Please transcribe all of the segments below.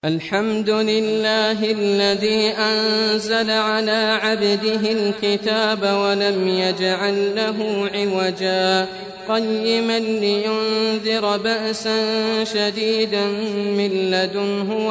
الحمد لله الذي أنزل على عبده الكتاب ولم يجعل له عوجا قيما لينذر بأسا شديدا من لدنه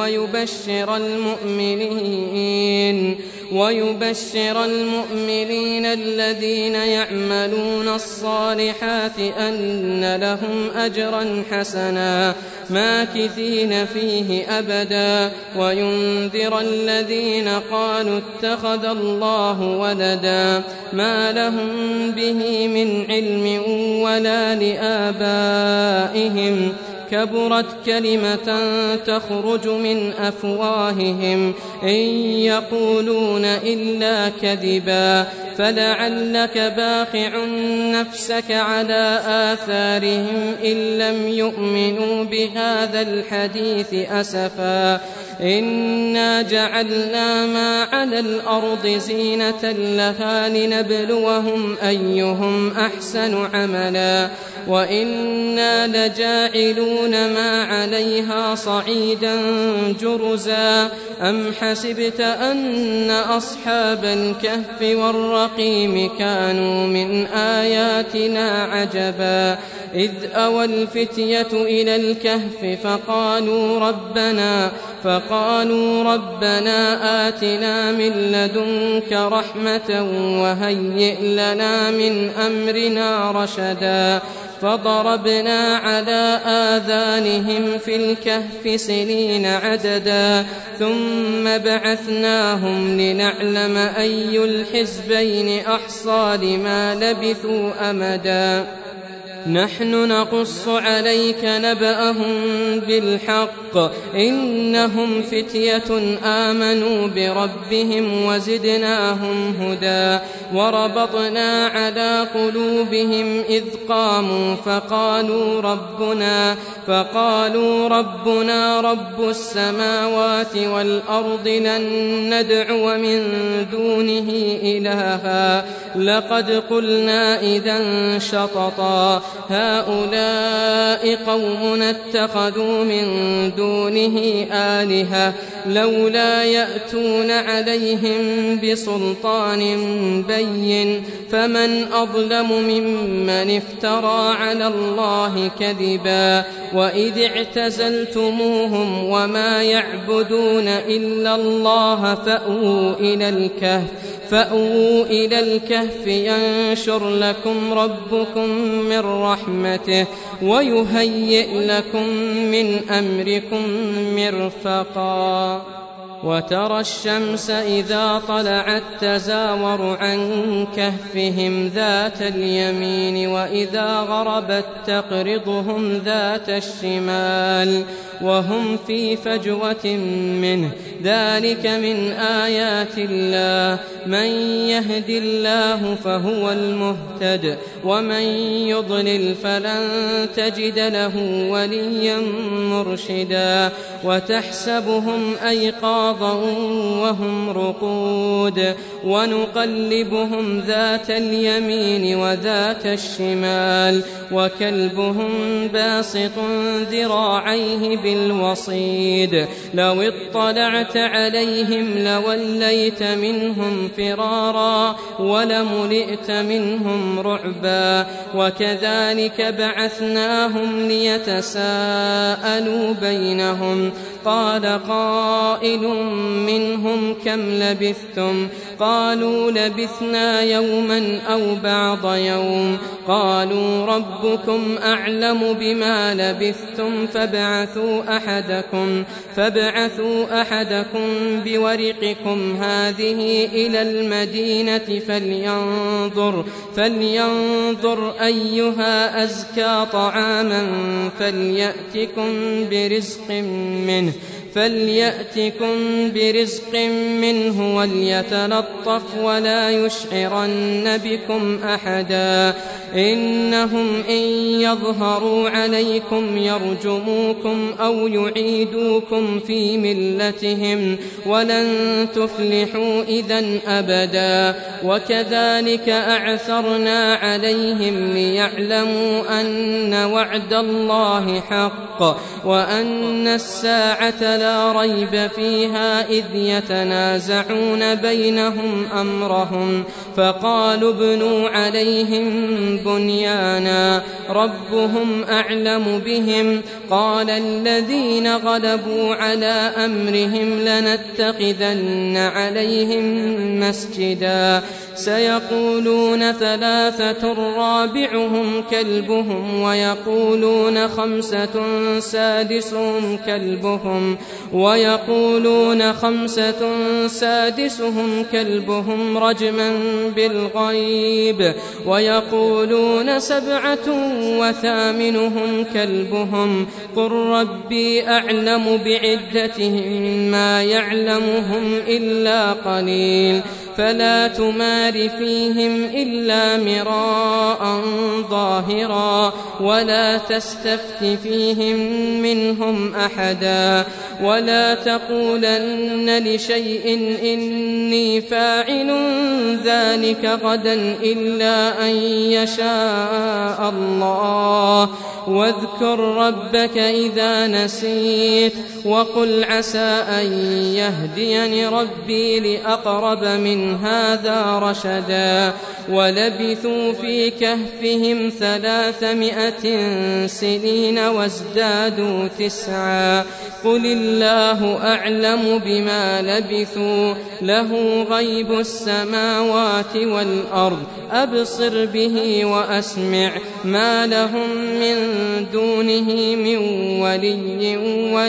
ويبشر المؤمنين الذين يعملون الصالحات أن لهم أجرا حسنا ماكثين فيه أبدا وينذر الذين قالوا اتخذ الله ولدا ما لهم به من علم ولا لآبائهم كبرت كلمة تخرج من أفواههم إن يقولون إلا كذبا فلعلك باخع نفسك على آثارهم إن لم يؤمنوا بهذا الحديث أسفا إنا جعلنا ما على الأرض زينة لها لنبلوهم أيهم أحسن عملا وإنا لجاعلون ما عليها صعيدا جرزا أم حسبت أن أصحاب الكهف والرقيم كانوا من آياتنا عجبا إذ أوى الفتية إلى الكهف فقالوا ربنا آتنا من لدنك رحمة وهيئ لنا من أمرنا رشدا فضربنا على آذانهم في الكهف سنين عددا ثم بعثناهم لنعلم أي الحزبين أحصى لما لبثوا أمدا نحن نقص عليك نبأهم بالحق إنهم فتية آمنوا بربهم وزدناهم هدى وربطنا على قلوبهم إذ قاموا فقالوا ربنا رب السماوات والأرض لن ندعو من دونه إلها لقد قلنا إذا شططا هؤلاء قومنا اتخذوا من دونه آلهة لولا يأتون عليهم بسلطان بين فمن أظلم ممن افترى على الله كذبا وإذ اعتزلتموهم وما يعبدون إلا الله فأووا إلى الكهف ينشر لكم ربكم من رحمته ويهيئ لكم من أمركم مرفقا وترى الشمس إذا طلعت تزاور عن كهفهم ذات اليمين وإذا غربت تقرضهم ذات الشمال وهم في فجوة منه ذلك من آيات الله من يهد الله فهو المهتد ومن يضلل فلن تجد له وليا مرشدا وتحسبهم أيقاظا وهم رقود ونقلبهم ذات اليمين وذات الشمال وكلبهم باسط ذراعيه بالوصيد لو اطلعت عليهم لوليت منهم فرارا ولملئت منهم رعبا وكذلك بعثناهم ليتساءلوا بينهم قال قائل منهم كم لبثتم قالوا لبثنا يوما أو بعض يوم قالوا ربكم أعلم بما لبثتم فابعثوا أحدكم بورقكم هذه إلى المدينة فلينظر أيها أزكى طعاما فليأتكم برزق منه وليتلطف ولا يشعرن بكم أحدا إنهم إن يظهروا عليكم يرجموكم أو يعيدوكم في ملتهم ولن تفلحوا إذن أبدا وكذلك أعثرنا عليهم ليعلموا أن وعد الله حق وأن الساعة لا ريب فيها إذ يتنازعون بينهم أمرهم فقالوا ابنوا عليهم بنيانا ربهم أعلم بهم قال الذين غلبوا على أمرهم لنتخذن عليهم مسجدا سيقولون ثلاثة رابعهم كلبهم ويقولون خمسة سادسهم كلبهم رجما بالغيب ويقولون 7 وثامنهم كلبهم قل ربي أعلم بعدتهم ما يعلمهم إلا قليل فلا تمار فيهم إلا مراء ظاهرا ولا تستفت فيهم منهم أحدا ولا تقولن لشيء إني فاعل ذلك غدا إلا أن يشاء الله واذكر ربك إذا نسيت وقل عسى أن يهديني ربي لأقرب من هذا رشدا ولبثوا في كهفهم 300 سنين وازدادوا 9 قل الله أعلم بما لبثوا له غيب السماوات والأرض أبصر به وأسمع ما لهم من دونه من ولي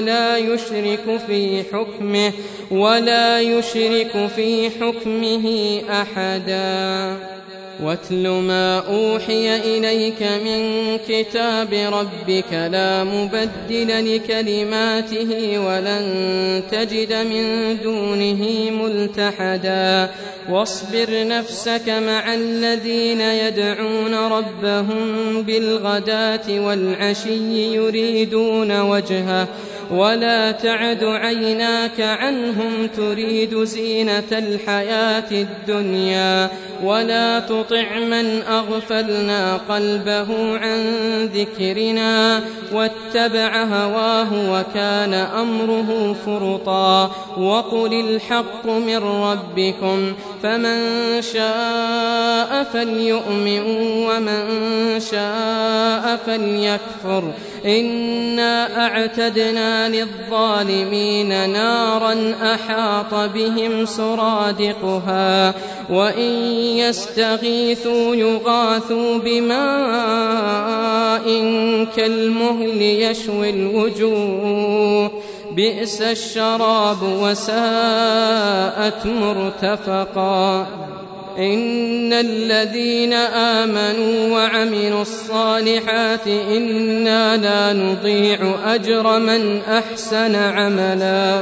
ولا يشرك في حكمه أحدا واتل ما أوحي إليك من كتاب ربك لا مبدل لكلماته ولن تجد من دونه ملتحدا واصبر نفسك مع الذين يدعون ربهم بالغداة والعشي يريدون وجهه ولا تعد عيناك عنهم تريد زينة الحياة الدنيا ولا تطع من أغفلنا قلبه عن ذكرنا واتبع هواه وكان أمره فرطا وقل الحق من ربكم فمن شاء فليؤمن ومن شاء فليكفر إنا أعتدنا للظالمين نارا أحاط بهم سرادقها وإن يستغيثوا يغاثوا بماء كالمهل يشوي الوجوه بئس الشراب وساءت مرتفقا إن الذين آمنوا وعملوا الصالحات إنا لا نضيع أجر من أحسن عملا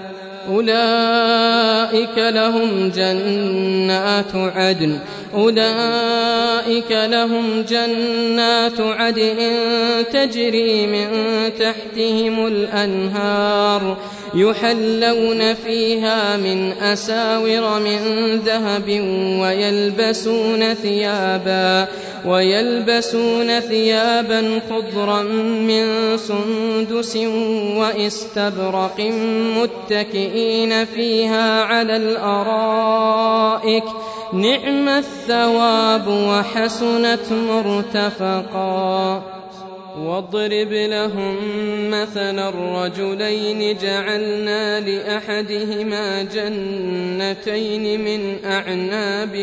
أولئك لهم جنات عدن تجري من تحتهم الأنهار يحلون فيها من أساور من ذهب ويلبسون ثيابا خضرا من سندس وإستبرق متكئين فيها على الأرائك نعم الثواب وحسنت مرتفقا واضرب لهم مثلا الرجلين جعلنا لأحدهما جنتين من أعناب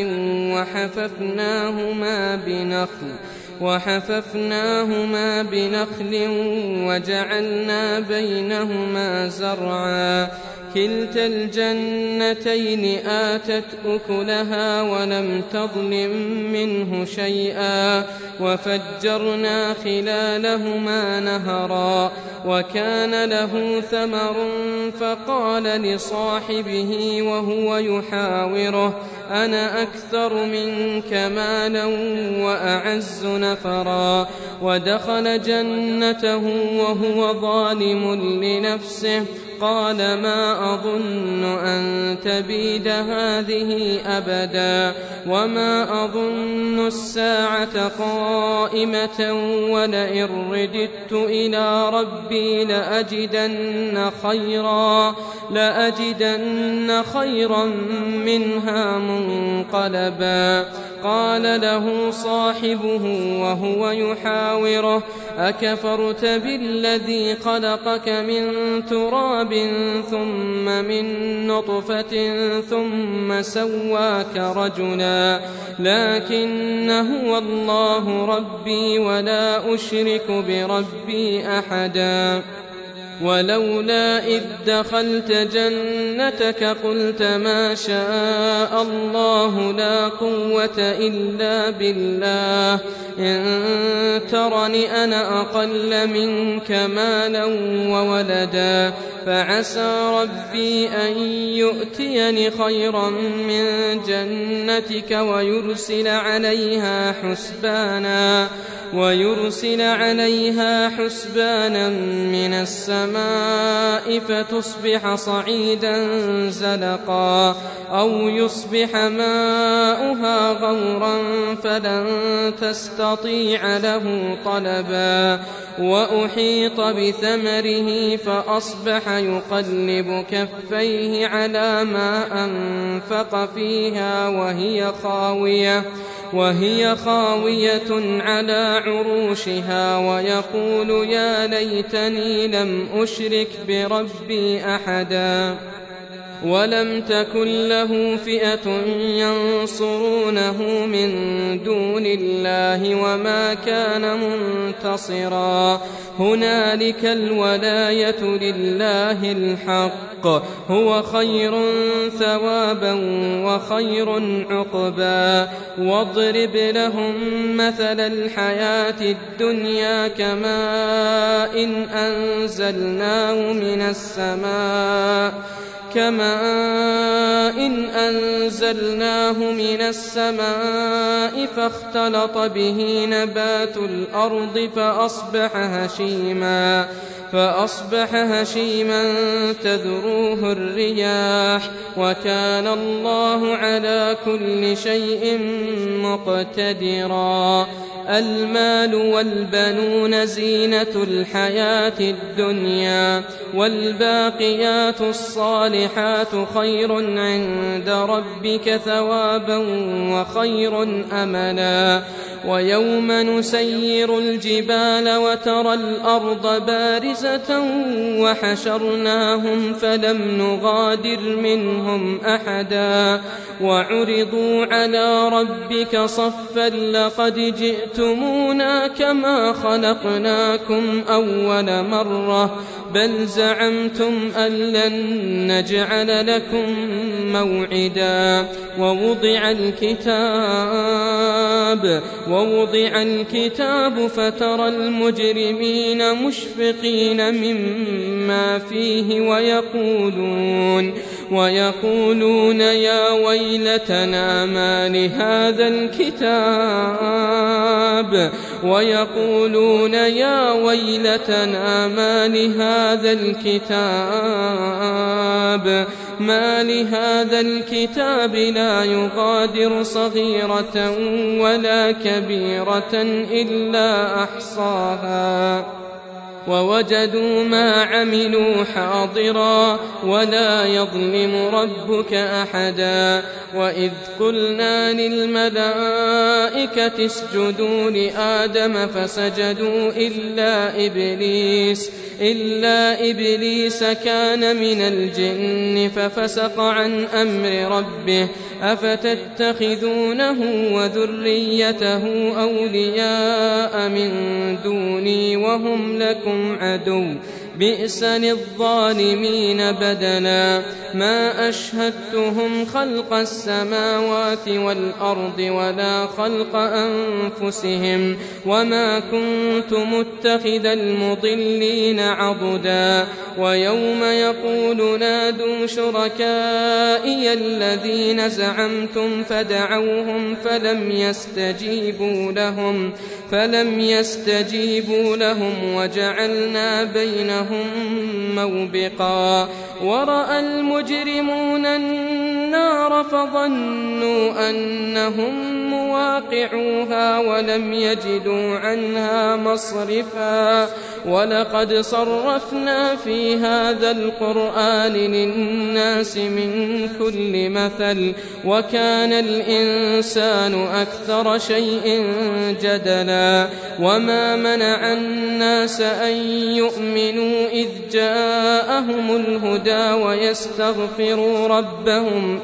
وحففناهما بنخل وجعلنا بينهما زرعا كلتا الجنتين آتت أكلها ولم تظلم منه شيئا وفجرنا خلالهما نهرا وكان له ثمر فقال لصاحبه وهو يحاوره أنا أكثر منك مالا وأعز نفرا ودخل جنته وهو ظالم لنفسه قال ما أظن أن تبيد هذه أبدا وما أظن الساعة قائمة ولئن رددت إلى ربي لأجدن خيرا منها منقلبا قال له صاحبه وهو يحاوره أكفرت بالذي خلقك من تراب ثم من نطفة ثم سواك رجلا لكن هو الله ربي ولا أشرك بربي أحدا ولولا إذ دخلت جنتك قلت ما شاء الله لا قوة إلا بالله إن ترني أنا أقل منك مالا وولدا فعسى ربي أن يؤتيني خيرا من جنتك ويرسل عليها حسبانا من السماء فتصبح صعيدا زلقا أو يصبح ماؤها غورا فلن تستطيع له طلبا وأحيط بثمره فأصبح يقلب كفيه على ما أنفق فيها وهي خاوية على عروشها ويقول يا ليتني لم أشرك بربي أحدا ولم تكن له فئة ينصرونه من دون الله وما كان منتصرا هنالك الولاية لله الحق هو خير ثوابا وخير عقبا واضرب لهم مثل الحياة الدنيا كماء أنزلناه من السماء فاختلط به نبات الأرض فأصبح هشيما تذروه الرياح وكان الله على كل شيء مقتدرا المال والبنون زينة الحياة الدنيا والباقيات الصالحات خير عند ربك ثوابا وخير أملا ويوم نسير الجبال وترى الأرض بارزة وحشرناهم فلم نغادر منهم أحدا وعرضوا على ربك صفا لقد جئتمونا كما خلقناكم أول مرة بل زعمتم أن لن نجعل لكم موعدا ووضع الكتاب فترى المجرمين مشفقين مما فيه ويقولون يا ويلتنا ما لهذا الكتاب لا يغادر صغيرة ولا كبيرة إلا أحصاها ووجدوا ما عملوا حاضرا ولا يظلم ربك أحدا وإذ قلنا للملائكة اسجدوا لآدم فسجدوا إلا إبليس كان من الجن ففسق عن أمر ربه أفتتخذونه وذريته أولياء من دوني وهم لكم عدو بئس للظالمين بدلا ما أشهدتهم خلق السماوات والأرض ولا خلق أنفسهم وما كنت متخذ المضلين عضدا ويوم يقول نادوا شركائي الذين زعمتم فدعوهم فلم يستجيبوا لهم وجعلنا بينهم موبقا ورأى المجرمون النار فظنوا أنهم مواقعوها ولم يجدوا عنها مصرفا ولقد صرفنا في هذا القرآن للناس من كل مثل وكان الإنسان أكثر شيء جدلا وما منع الناس أن يؤمنوا إذ جاءهم الهدى ويستغفروا ربهم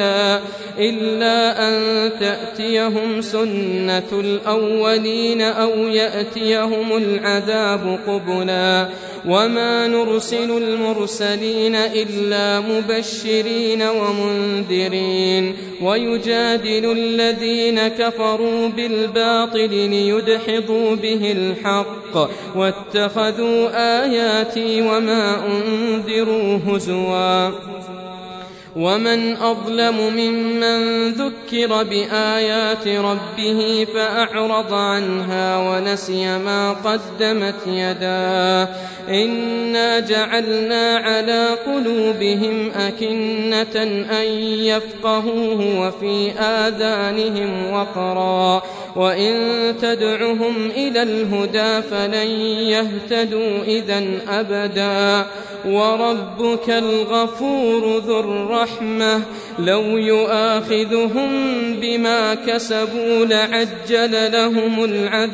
إلا أن تأتيهم سنة الأولين أو يأتيهم العذاب قبلا وما نرسل المرسلين إلا مبشرين ومنذرين ويجادل الذين كفروا بالباطل ليدحضوا به الحق واتخذوا آياتي وما أنذروا هزوا ومن أظلم ممن ذكر بآيات ربه فأعرض عنها ونسي ما قدمت يداه إنا جعلنا على قلوبهم أكنة أن يفقهوه وفي آذانهم وقرا وإن تدعهم إلى الهدى فلن يهتدوا إذن أبدا وربك الغفور ذو الرحمة لو يؤاخذهم بما كسبوا لعجل لهم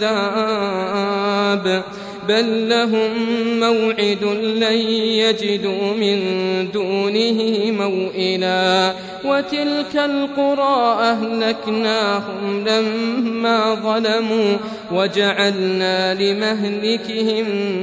العذاب بل لهم موعد لن يجدوا من دونه موئلا وتلك القرى أهلكناهم لما ظلموا وجعلنا لمهلكهم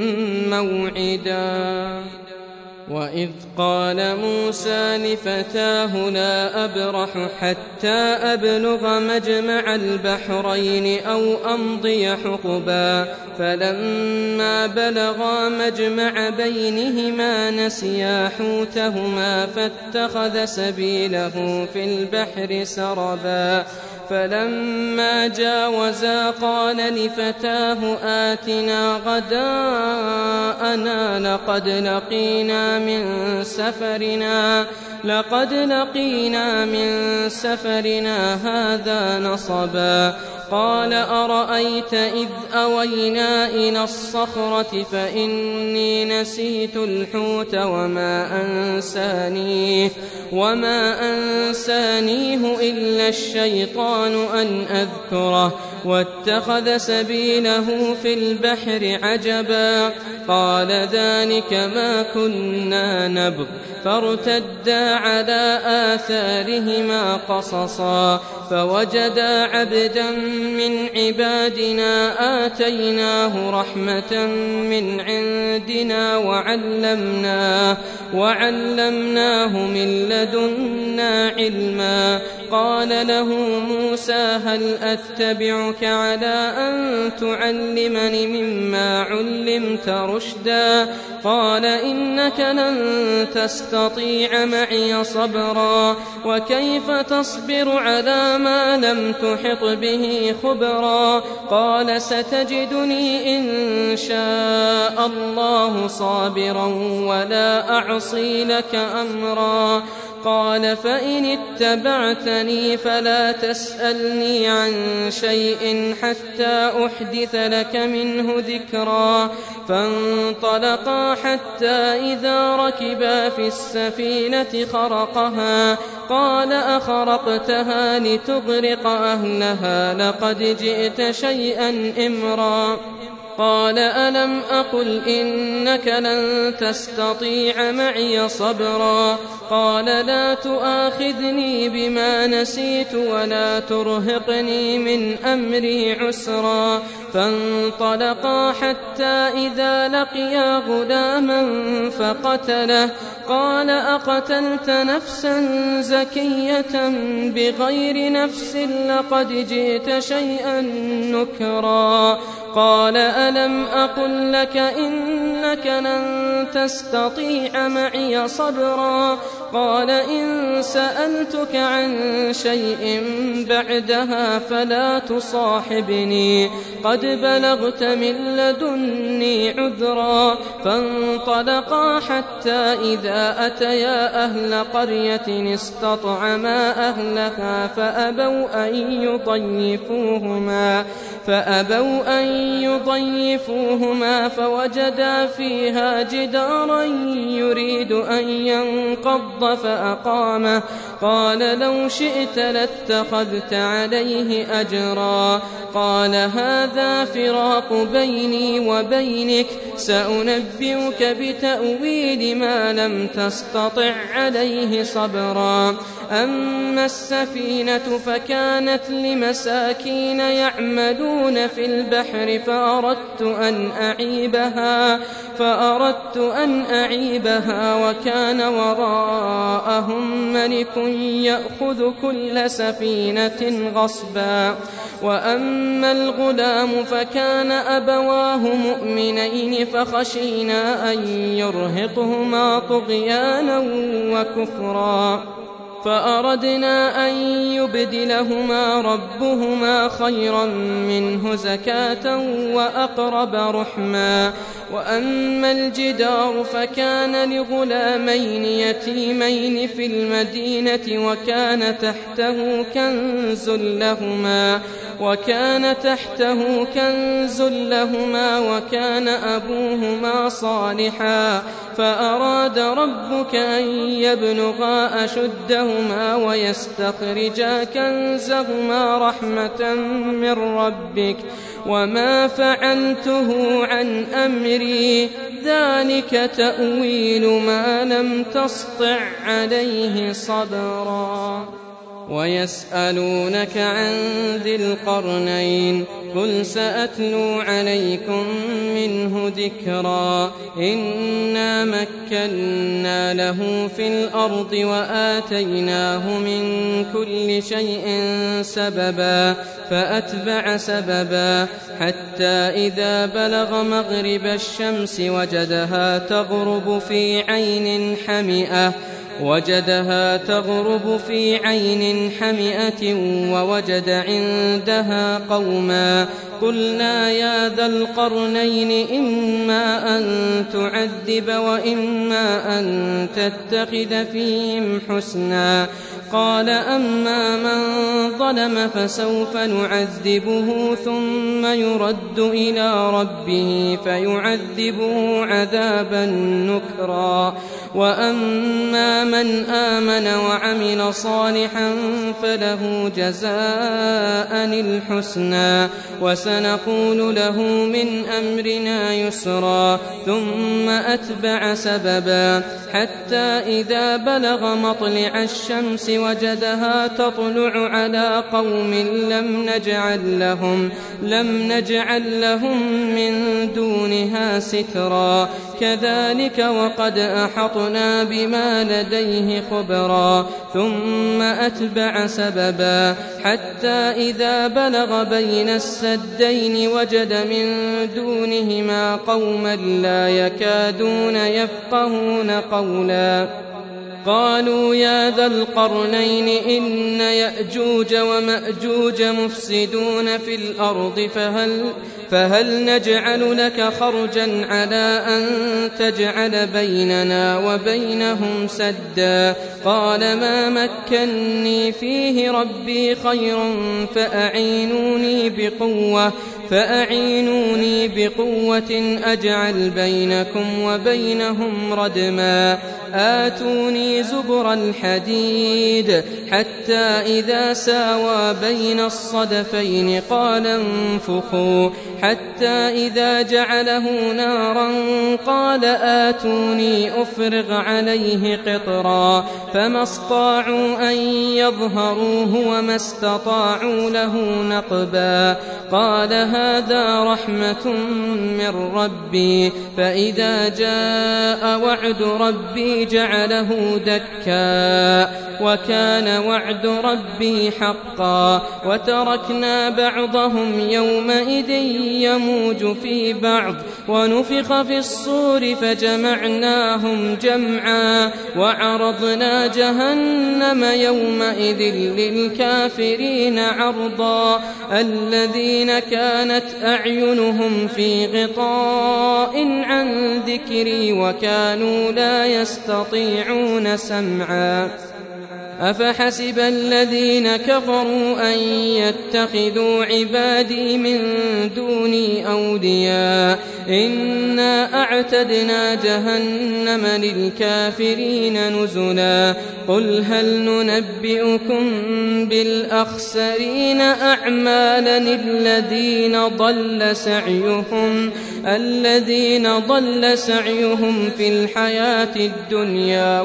موعدا وإذ قال موسى لفتاه لا أبرح حتى أبلغ مجمع البحرين أو أمضي حقبا فلما بلغا مجمع بينهما نسيا حوتهما فاتخذ سبيله في البحر سربا فلما جاوزا قال لفتاه آتنا غداءنا لقد لقينا من سفرنا هذا نصبا قال أرأيت إذ أوينا إلى الصخرة فإني نسيت الحوت وما أنسانيه إلا الشيطان أن أذكره واتخذ سبيله في البحر عجبا قال ذلك ما كنا نبغ فارتدا على آثارهما قصصا فوجدا عبدا من عبادنا آتيناه رحمة من عندنا وعلمناه من لدنا علما قال له موسى هل أتبعك على أن تعلمني مما علمت رشدا قال إنك لن تستطيع معي صبرا وكيف تصبر على ما لم تحط به خبرا قال ستجدني إن شاء الله صابرا ولا أعصي لك أمرا قال فإن اتبعتني فلا تسألني عن شيء حتى أحدث لك منه ذكرا فانطلقا حتى إذا ركبا في السفينة خرقها قال أخرقتها لتغرق أهلها لقد جئت شيئا إمرا قال ألم أقل إنك لن تستطيع معي صبرا قال لا تؤاخذني بما نسيت ولا ترهقني من أمري عسرا فانطلقا حتى إذا لقيا غلاما فقتله قال أقتلت نفسا زكية بغير نفس لقد جئت شيئا نكرا قال ألم أقل لك إنك لن تستطيع معي صبرا قال إن سألتك عن شيء بعدها فلا تصاحبني قد بلغت من لدني عذرا فانطلقا حتى إذا أتيا أهل قرية استطعما أهلها فأبوا أن يضيفوهما فوجدا فيها جدارا يريد أن ينقض فأقامه قال لو شئت لاتخذت عليه أجرا قال هذا فراق بيني وبينك سأنبئك بتأويل ما لم تستطع عليه صبرا أما السفينة فكانت لمساكين يعملون في البحر فأردت أن أعيبها وكان وراءهم ملك يأخذ كل سفينة غصبا وأما الغلام فكان أبواه مؤمنين فخشينا أن يرهقهما طغيانا وكفرا فأردنا أن يبدلهما ربهما خيرا منه زكاة وأقرب رحما وأما الجدار فكان لغلامين يتيمين في المدينة وكان تحته كنز لهما وكان أبوهما صالحا فأراد ربك أن يبلغا أشدهما ويستخرجا كنزهما رحمة من ربك وما فعلته عن أمري ذلك تأويل ما لم تسطع عليه صبرا ويسألونك عن ذي القرنين قل سأتلو عليكم منه ذكرا إنا مكنا له في الأرض وآتيناه من كل شيء سببا فأتبع سببا حتى إذا بلغ مغرب الشمس وجدها تغرب في عين حمئة ووجد عندها قوما قلنا يا ذا القرنين إما أن تعذب وإما أن تتخذ فيهم حسنا قال أما من ظلم فسوف نعذبه ثم يرد إلى ربه فيعذبه عذابا نكرا وأما من آمن وعمل صالحا فله جزاء الحسنى وسنقول له من أمرنا يسرا ثم أتبع سببا حتى إذا بلغ مطلع الشمس وجدها تطلع على قوم لم نجعل لهم من دونها سترا كذلك وقد أحطنا بما لديه خبرا ثم أتبع سببا حتى إذا بلغ بين السدين وجد من دونهما قوما لا يكادون يفقهون قولا قالوا يا ذا القرنين إن يأجوج ومأجوج مفسدون في الأرض فهل نجعل لك خرجا على أن تجعل بيننا وبينهم سدا قال ما مكني فيه ربي خير فأعينوني بقوة فأعينوني بقوة أجعل بينكم وبينهم ردما آتوني زبر الحديد حتى إذا ساوى بين الصدفين قال انفخوا حتى إذا جعله نارا قال آتوني أفرغ عليه قطرا فما استطاعوا أن يظهروه وما استطاعوا له نقبا قال هذا رحمة من ربي فإذا جاء وعد ربي جعله دكا وكان وعد ربي حقا وتركنا بعضهم يومئذ يموج في بعض ونفخ في الصور فجمعناهم جمعا وعرضنا جهنم يومئذ للكافرين عرضا الذين كانت أعينهم في غطاء عن ذكري وكانوا لا يستطيعون سمعا أفحسب الذين كفروا أن يتخذوا عبادي من دوني أولياء إنا أعتدنا جهنم للكافرين نزلا قل هل ننبئكم بالأخسرين أعمالا الذين ضل سعيهم في الحياة الدنيا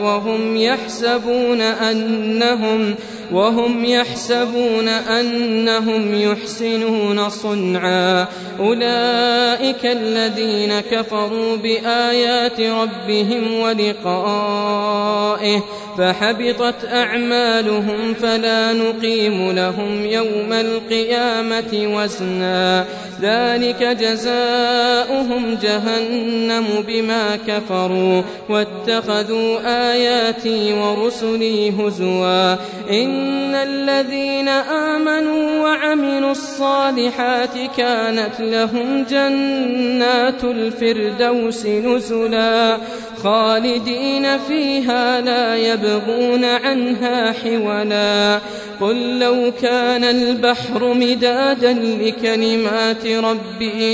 وهم يحسبون أنهم يحسنون صنعا أولئك الذين كفروا بآيات ربهم ولقائه فحبطت أعمالهم فلا نقيم لهم يوم القيامة وزنا ذلك جزاؤهم جهنم بما كفروا واتخذوا آياتي ورسلي هزوا إن الذين آمنوا وعملوا الصالحات كانت لهم جنات الفردوس نزلا خالدين فيها لا يبغون عنها حولا قل لو كان البحر مدادا لكلمات ربي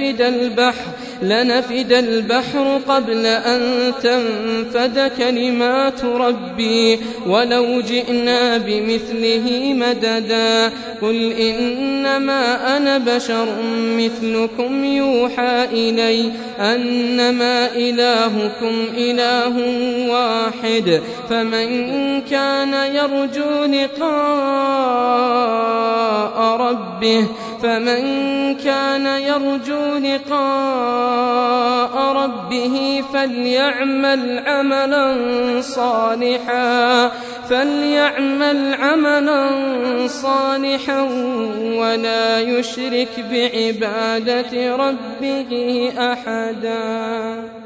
لنفد البحر قبل أن تنفد كلمات ربي ولو جئنا بمثله مددا قل إنما أنا بشر مثلكم يوحى إلي أنما إلهكم إله واحد فمن كان يرجو لقاء ربه فليعمل عملا صالحا ولا يشرك بعبادة ربه أحدا.